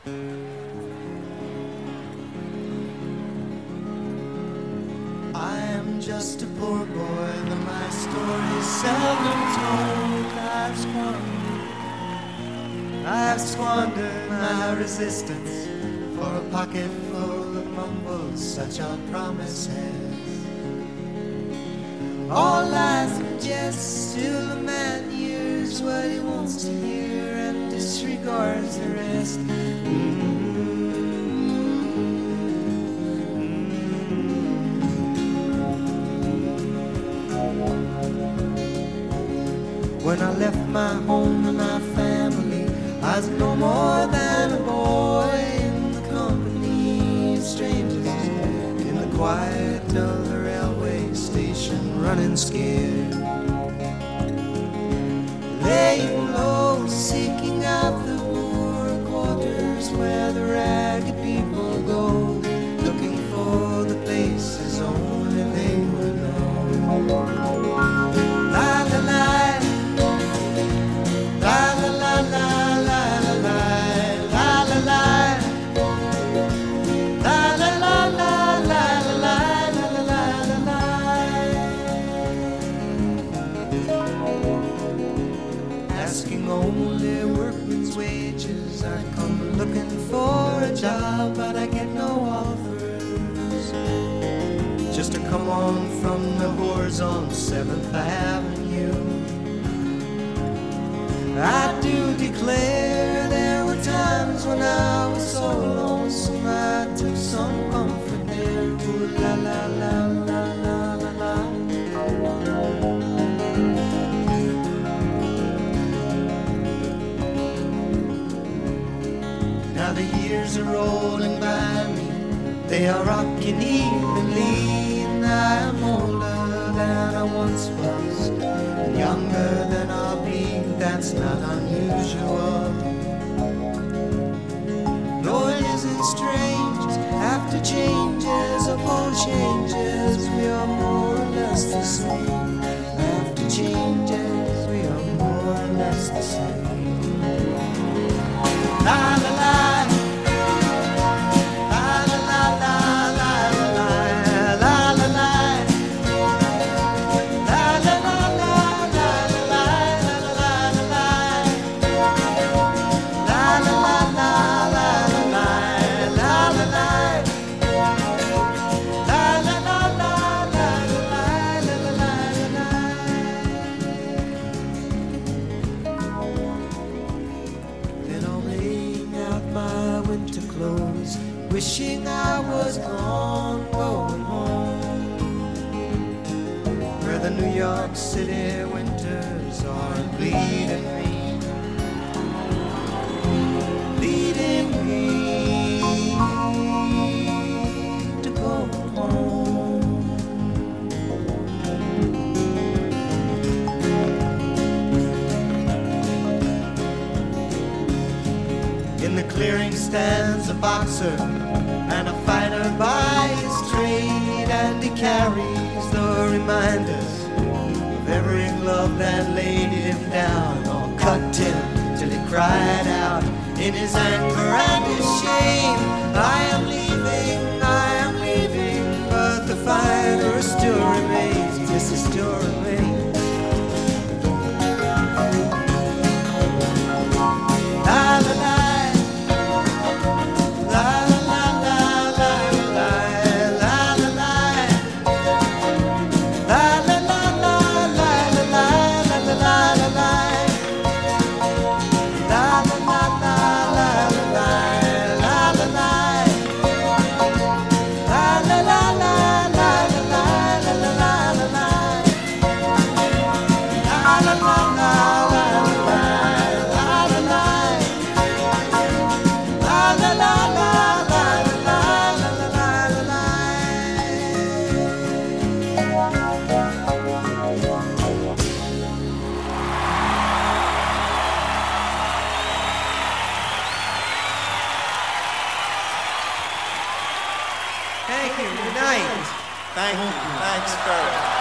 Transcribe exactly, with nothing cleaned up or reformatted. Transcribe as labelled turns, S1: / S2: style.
S1: Just a poor boy, though my story's seldom told. I've squandered, I've squandered my resistance for a pocket full of mumbles, such are promises. All lies and jests, till the man hears what he wants to hear and disregards the rest. Mm-hmm. When I left my home and my family, I was no more than a boy in the company of strangers, in the quiet of the railway station, running scared, laying low, seeking out the poor quarters where the ragged people go, looking for the places only they would know. La la la. Only workman's wages. I come looking for a job, but I get no offers. Just to come on from the whores on seventh Avenue. I do declare there were times when I was so lonesome I took some comfort there. Ooh, la la la la la la la. Now the years are rolling by me, they are rocking evenly, and I am older than I once was, and younger than I'll be. That's not unusual. No, it isn't strange. After changes upon changes, we are more or less the same. After changes, we are more or less the same. La la la. Wishing I was gone, going home, where the New York City winters are bleeding me, leading me to go home. In the clearing stands a boxer and a fighter by his trade, and he carries the reminders of every glove that laid him down or cut him till he cried out in his anger and his shame. I am leaving, I am leaving, but the fighter still remains. Yes, he still remains. La la la.
S2: Thank you. Good night.
S1: Thank you. Thanks, Kurt.